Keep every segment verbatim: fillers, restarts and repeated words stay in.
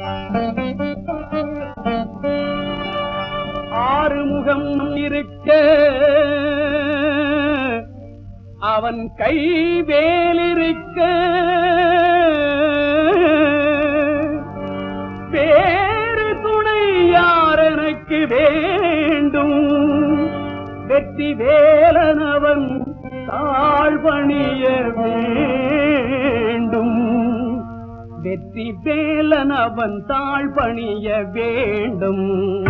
ஆறுமுகம் இருக்க அவன் கை வேலிருக்க வேறு துணை யார் எனக்கு வேண்டும்? வெற்றி வேலனவன் தாழ்பணிய வேண்டும். வெற்றி வேலனவன் தாழ்பணிய வேண்டும்.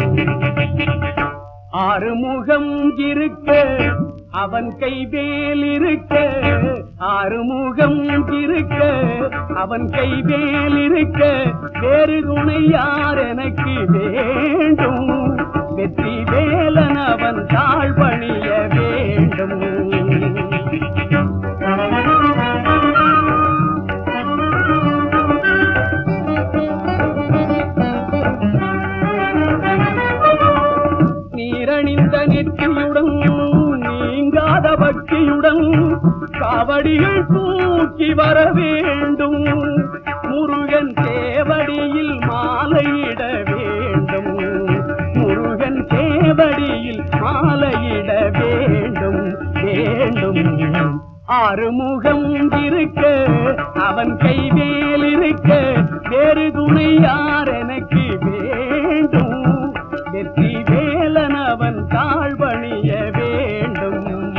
ஆறுமுகம் இருக்க அவன் கைவேல் இருக்க, ஆறுமுகம் இருக்க அவன் கைவேல் இருக்க வேறு துணை யார் எனக்கு வேண்டும்? வெற்றி வேலன் அவன் தாழ்பணிய வேண்டும். நீரணிந்த நெற்றியுடன் நீங்காத பக்தியுடன் காவடிகள் தூக்கி வர வேண்டும். முருகன் தேவடியில் மாலையிட வேண்டும். முருகன் தேவடியில் மாலையிட வேண்டும் வேண்டும். ஆறுமுகம் இருக்க அவன் கைவேல் இருக்க வேறு துணை யார் எனக்கு வேண்டும்? வெற்றி வேலன் அவன் தாழ்பணிய வேண்டும்.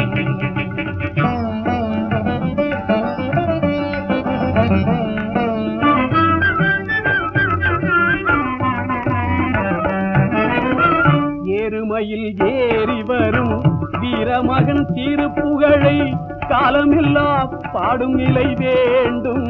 ஏறுமையில் ஏறி வரும் வீரமகன் திருப்புகழை காலமில்லா பாடும் நிலை வேண்டும்.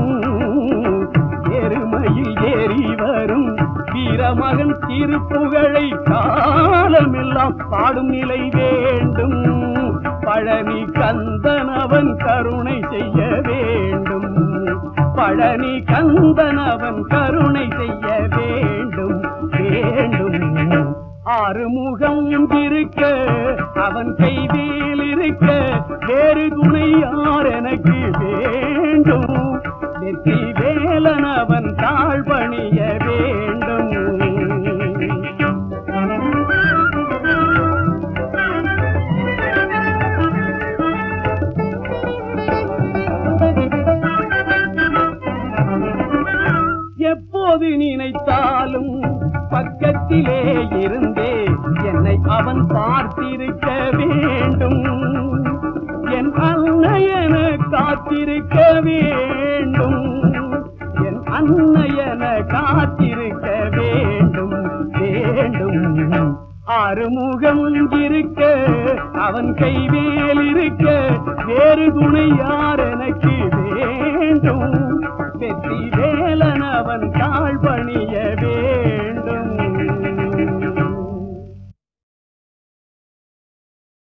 எருமையில் ஏறி வரும் வீரமகன் திருப்புகழை காலமெல்லாம் பாடும் நிலை வேண்டும். பழனி கந்தனவன் கருணை செய்ய வேண்டும். பழனி கந்தனவன் கருணை செய்ய வேண்டும் வேண்டும். ஆறுமுகம் இருக்க அவன் கைவேல் இருக்க வேறு துணை யார் எனக்கு வேண்டும்? வெற்றி வேலன் அவன் தாழ்பணிய வேண்டும். எப்போது நினைத்தாலும் பக்கத்திலே இருந்தே என்னை அவன் பார்த்திருக்க வேண்டும். என் அன்னையன காத்திருக்க வேண்டும். என் அன்னையன காத்திருக்க வேண்டும் வேண்டும். ஆறுமுகம் இருக்க அவன் கைவேல் இருக்க வேறு துணை யார்